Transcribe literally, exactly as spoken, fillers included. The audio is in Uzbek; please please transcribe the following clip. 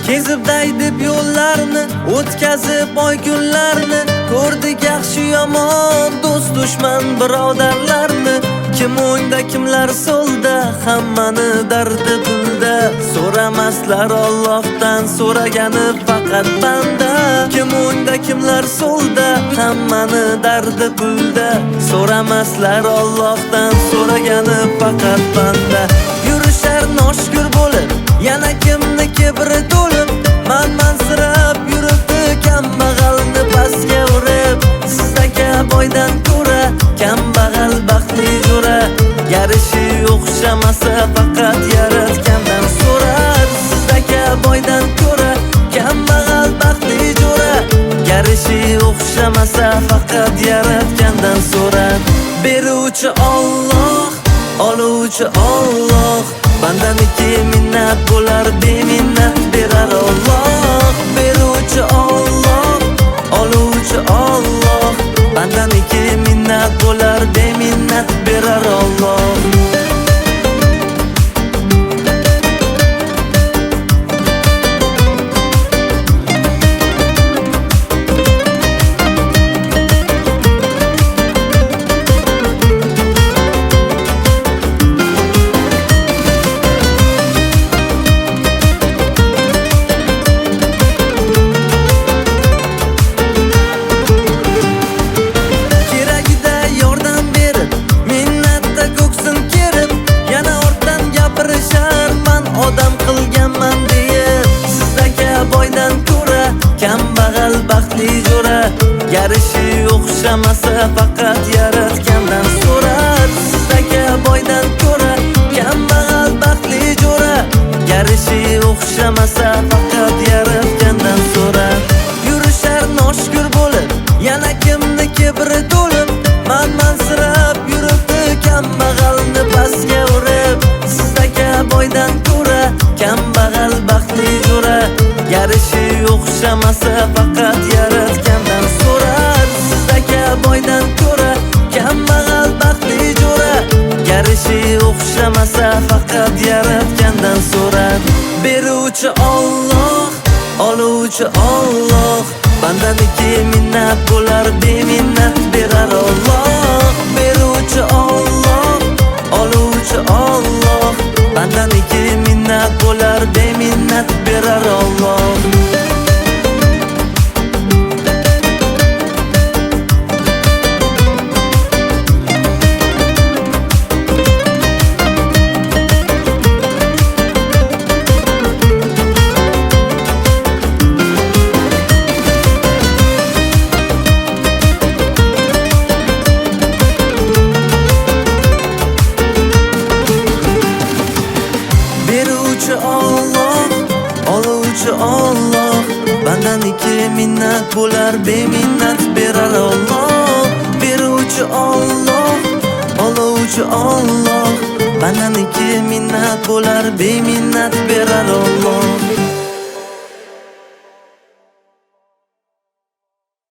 Kezib daydib yo'llarni, o'tkazib oy kunlarni, ko'rdik yaxshi yomon, do'st dushman birodarlarni. Kim o'ngda, kimlar so'lda, hammani dardi pulda. So'ramaslar Allohdan, so'ragani faqat banda. Kim o'ngda, kimlar so'lda, hammani dardi pulda. So'ramaslar Allohdan, so'ragani faqat banda. Yurishar noshkur bo'lib, yana kimni kibri to'lib, manmansirab yuribdi kambag'alni pastga urib. Sizdagi boydan ko'ra kambag'al baxtli jo'ra, yarishi o'xshamasa faqat yaratgandan so'rar. Sizdagi boydan ko'ra kambag'al baxtli jo'ra, yarishi o'xshamasa faqat yaratgandan so'rar. Beruvchi Alloh, oluvchi Alloh, bandaniki minnat bo'lar, beminnat berar Alloh. Beruvchi Alloh, oluvchi Alloh, bandaniki minnat bo'lar, beminnat berar Alloh. Odam qilganman deyib, sizdagi boydan ko'ra kambag'al baxtli jo'ra, yarishi o'xshamasa faqat yaratgandan so'rar. Sizdagi boydan ko'ra kambag'al baxtli jo'ra, yarishi o'xshamasa faqat yaratgandan so'rar. Yurishar noshkur bo'lib, yana kimni kibri to'lib, manmansirab yuribdi kambag'alni pastga urib. Sizdagi boydan ko'ra kambag'al baxtli jo'ra, yarishi o'xshamasa faqat yaratgandan so'rar. Sizdagi boydan ko'ra kambag'al baxtli jo'ra, yarishi o'xshamasa faqat yaratgandan so'rar. Beruvchi Alloh, oluvchi Alloh, bandaniki minnat bo'lar, beminnat berar Alloh. Beruvchi Alloh, oluvchi Alloh, bandaniki minnat bo'lar, beminnat berar Alloh. Beruvchi Alloh, oluvchi Alloh, bandaniki minnat bo'lar, beminnat berar Alloh. Beruvchi Alloh, oluvchi Alloh, bandaniki minnat bo'lar, beminnat berar Alloh.